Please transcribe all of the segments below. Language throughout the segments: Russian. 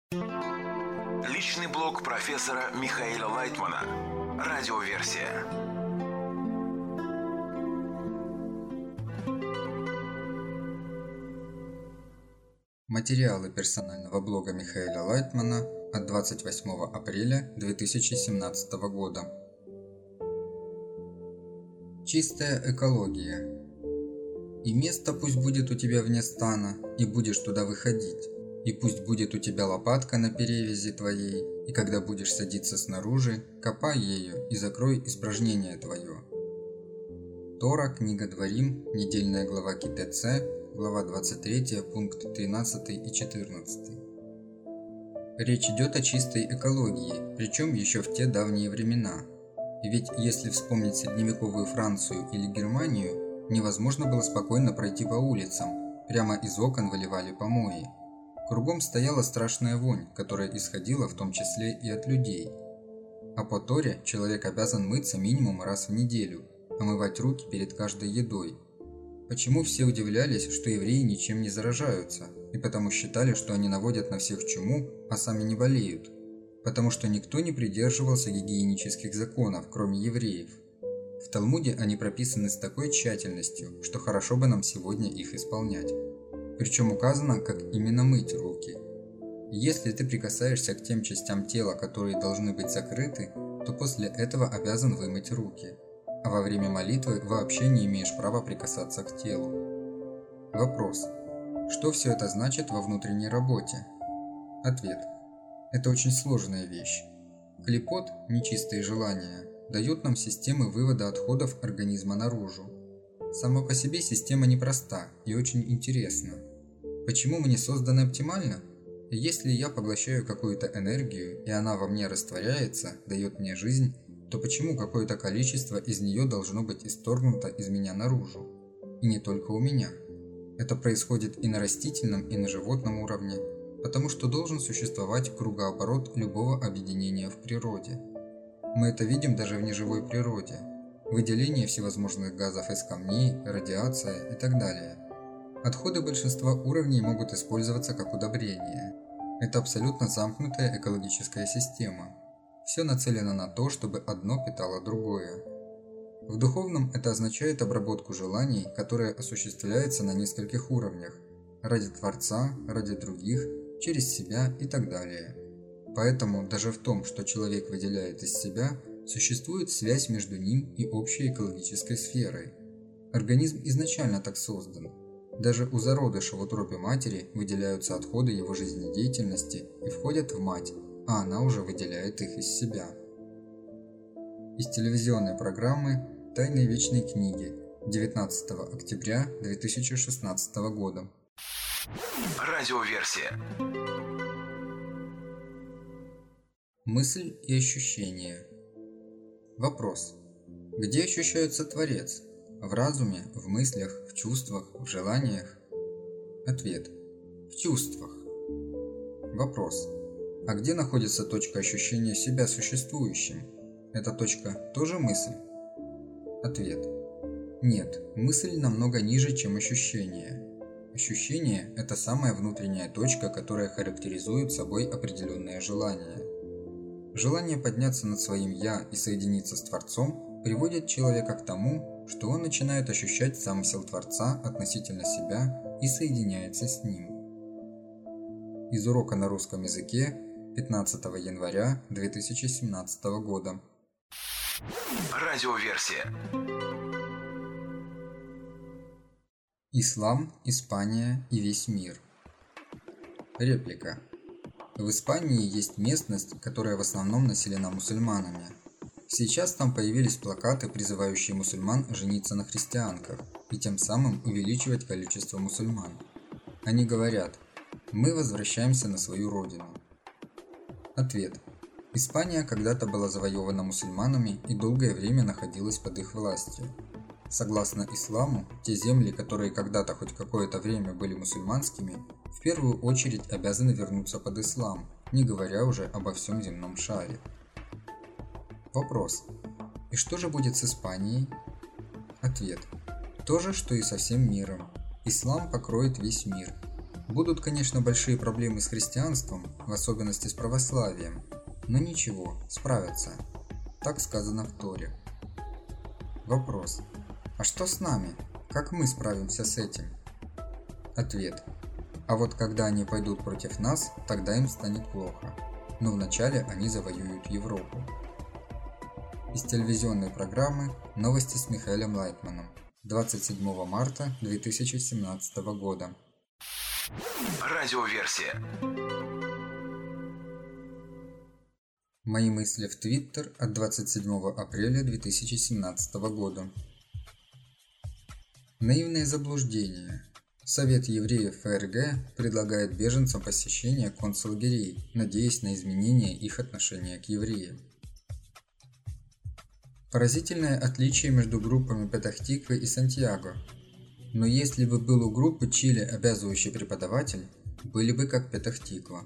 Личный блог профессора Михаила Лайтмана. Радиоверсия. Материалы персонального блога Михаила Лайтмана от 28 апреля 2017 года. Чистая экология. И место пусть будет у тебя вне стана, и будешь туда выходить. И пусть будет у тебя лопатка на перевязи твоей, и когда будешь садиться снаружи, копай ею и закрой испражнение твое. Тора, книга Дворим, недельная глава КТЦ, глава 23, пункт 13 и 14. Речь идет о чистой экологии, причем еще в те давние времена. И ведь если вспомнить средневековую Францию или Германию, невозможно было спокойно пройти по улицам, прямо из окон выливали помои. Кругом стояла страшная вонь, которая исходила в том числе и от людей. А по Торе человек обязан мыться минимум раз в неделю, омывать руки перед каждой едой. Почему все удивлялись, что евреи ничем не заражаются, и потому считали, что они наводят на всех чуму, а сами не болеют? Потому что никто не придерживался гигиенических законов, кроме евреев. В Талмуде они прописаны с такой тщательностью, что хорошо бы нам сегодня их исполнять. Причем указано, как именно мыть руки. Если ты прикасаешься к тем частям тела, которые должны быть закрыты, то после этого обязан вымыть руки. А во время молитвы вообще не имеешь права прикасаться к телу. Вопрос. Что все это значит во внутренней работе? Ответ. Это очень сложная вещь. Клипот, нечистые желания, дают нам системы вывода отходов организма наружу. Сама по себе система непроста и очень интересна. Почему мы не созданы оптимально? Если я поглощаю какую-то энергию, и она во мне растворяется, дает мне жизнь, то почему какое-то количество из нее должно быть исторгнуто из меня наружу? И не только у меня. Это происходит и на растительном, и на животном уровне, потому что должен существовать кругооборот любого объединения в природе. Мы это видим даже в неживой природе. Выделение всевозможных газов из камней, радиация и так далее. Отходы большинства уровней могут использоваться как удобрение. Это абсолютно замкнутая экологическая система. Все нацелено на то, чтобы одно питало другое. В духовном это означает обработку желаний, которая осуществляется на нескольких уровнях. Ради Творца, ради других, через себя и так далее. Поэтому даже в том, что человек выделяет из себя, существует связь между ним и общей экологической сферой. Организм изначально так создан. Даже у зародыша в утробе матери выделяются отходы его жизнедеятельности и входят в мать, а она уже выделяет их из себя. Из телевизионной программы «Тайны вечной книги» 19 октября 2016 года. Радиоверсия. Мысль и ощущение. Вопрос. Где ощущается Творец? В разуме, в мыслях, в чувствах, в желаниях? Ответ. В чувствах. Вопрос. А где находится точка ощущения себя существующим? Эта точка тоже мысль? Ответ. Нет, мысль намного ниже, чем ощущение. Ощущение – это самая внутренняя точка, которая характеризует собой определенное желание. Желание подняться над своим «я» и соединиться с Творцом приводит человека к тому, что он начинает ощущать замысел Творца относительно себя и соединяется с ним. Из урока на русском языке 15 января 2017 года. Радиоверсия. Ислам, Испания и весь мир. Реплика. В Испании есть местность, которая в основном населена мусульманами. Сейчас там появились плакаты, призывающие мусульман жениться на христианках и тем самым увеличивать количество мусульман. Они говорят: «Мы возвращаемся на свою родину». Ответ. Испания когда-то была завоевана мусульманами и долгое время находилась под их властью. Согласно исламу, те земли, которые когда-то хоть какое-то время были мусульманскими, в первую очередь обязаны вернуться под ислам, не говоря уже обо всем земном шаре. Вопрос. И что же будет с Испанией? Ответ. То же, что и со всем миром. Ислам покроет весь мир. Будут, конечно, большие проблемы с христианством, в особенности с православием, но ничего, справятся. Так сказано в Торе. Вопрос. А что с нами? Как мы справимся с этим? Ответ. А вот когда они пойдут против нас, тогда им станет плохо. Но вначале они завоюют Европу. Из телевизионной программы «Новости с Михаилом Лайтманом» 27 марта 2017 года. Радиоверсия. Мои мысли в Твиттер от 27 апреля 2017 года. Наивное заблуждение. Совет евреев ФРГ предлагает беженцам посещение концлагерей, надеясь на изменение их отношения к евреям. Поразительное отличие между группами Петах-Тиквы и Сантьяго. Но если бы был у группы Чили обязывающий преподаватель, были бы как Петах-Тиква.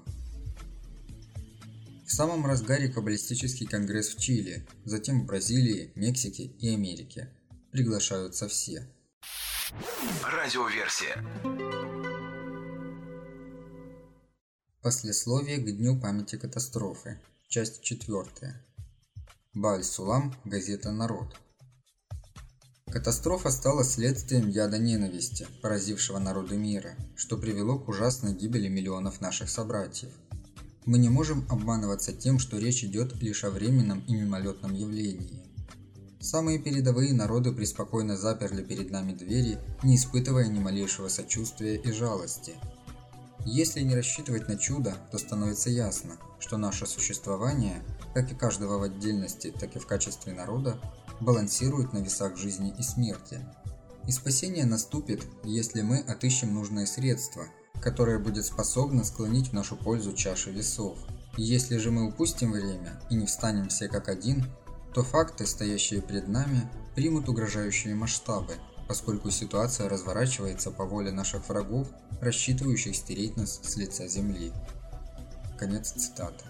В самом разгаре каббалистический конгресс в Чили, затем в Бразилии, Мексике и Америке. Приглашаются все. Радиоверсия. Послесловие к Дню памяти катастрофы. Часть 4. Бааль-Сулам, газета «Народ». Катастрофа стала следствием яда ненависти, поразившего народы мира, что привело к ужасной гибели миллионов наших собратьев. Мы не можем обманываться тем, что речь идет лишь о временном и мимолетном явлении. Самые передовые народы преспокойно заперли перед нами двери, не испытывая ни малейшего сочувствия и жалости. Если не рассчитывать на чудо, то становится ясно, что наше существование, как и каждого в отдельности, так и в качестве народа, балансирует на весах жизни и смерти. И спасение наступит, если мы отыщем нужное средство, которое будет способно склонить в нашу пользу чаши весов. Если же мы упустим время и не встанем все как один, то факты, стоящие перед нами, примут угрожающие масштабы, поскольку ситуация разворачивается по воле наших врагов, рассчитывающих стереть нас с лица земли. Конец цитаты.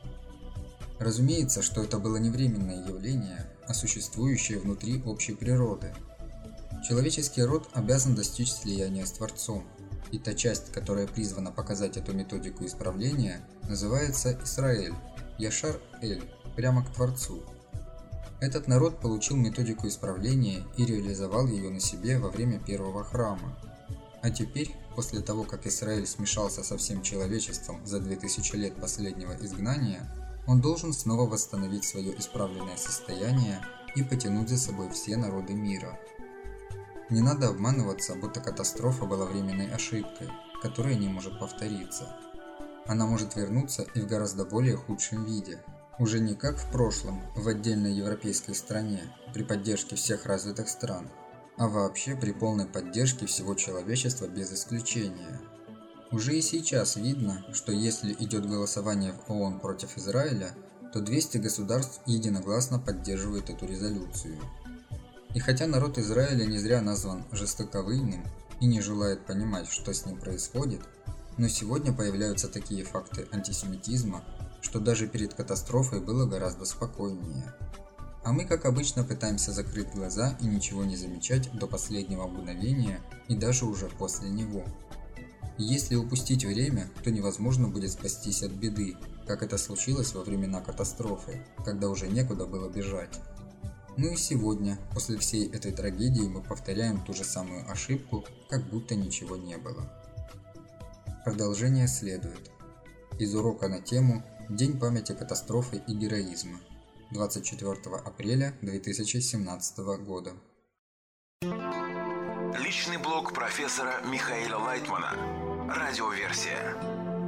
Разумеется, что это было не временное явление, а существующее внутри общей природы. Человеческий род обязан достичь слияния с Творцом, и та часть, которая призвана показать эту методику исправления, называется Исраэль, Яшар-Эль, прямо к Творцу. Этот народ получил методику исправления и реализовал ее на себе во время первого храма. А теперь, после того, как Израиль смешался со всем человечеством за 2000 лет последнего изгнания, он должен снова восстановить свое исправленное состояние и потянуть за собой все народы мира. Не надо обманываться, будто катастрофа была временной ошибкой, которая не может повториться. Она может вернуться и в гораздо более худшем виде. Уже не как в прошлом, в отдельной европейской стране, при поддержке всех развитых стран, а вообще при полной поддержке всего человечества без исключения. Уже и сейчас видно, что если идет голосование в ООН против Израиля, то 200 государств единогласно поддерживают эту резолюцию. И хотя народ Израиля не зря назван жестоковыйным и не желает понимать, что с ним происходит, но сегодня появляются такие факты антисемитизма, что даже перед катастрофой было гораздо спокойнее. А мы, как обычно, пытаемся закрыть глаза и ничего не замечать до последнего мгновения и даже уже после него. Если упустить время, то невозможно будет спастись от беды, как это случилось во времена катастрофы, когда уже некуда было бежать. Ну и сегодня, после всей этой трагедии, мы повторяем ту же самую ошибку, как будто ничего не было. Продолжение следует. Из урока на тему «День памяти катастрофы и героизма», 24 апреля 2017 года. Личный блог профессора Михаила Лайтмана. Радиоверсия.